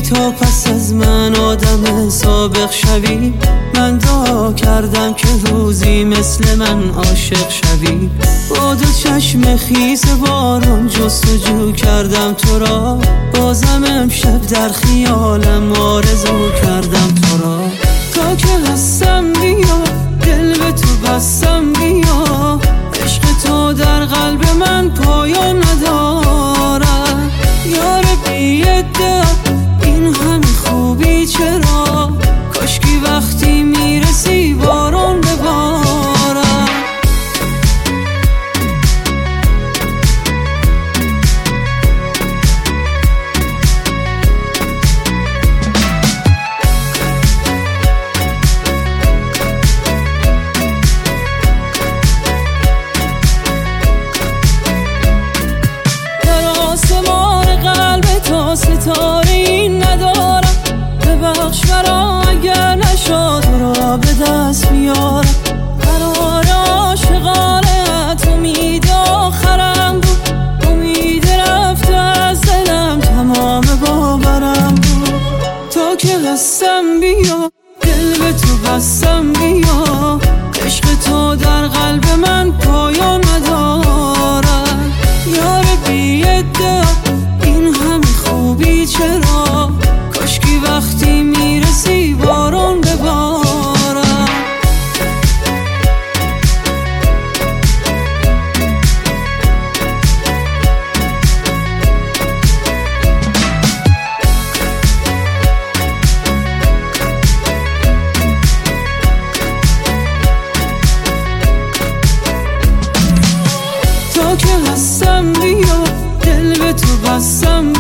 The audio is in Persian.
تا پس از من آدم سابق شوی. من دعا کردم که روزی مثل من عاشق شوی. با دو چشم خیس باران جستجو کردم تو را، بازم امشب در خیالم آرزو کردم تو را. تا که هستم بیا، دل به تو بستم بیا، عشق تو در قلب من پایان ندارد. یار بی ادعا این همه خوبی چرا، کاشکی وقتی میرسی باران ببارد. ستاره این ندارم، ببخش مرا اگر نشد را به دست میارم. قرار عاشقانت امید آخرم بود، امید رفته از دلم تمام باورم بود. تا که هستم بیا، دل به تو بستم بیا، عشق تو در قلب من پایان ندارد. یار بی ادعا این همه خوبی چرا، کاشکی وقتی میرسی باران ببارد. تا که هستم بیا، دل به تو بستم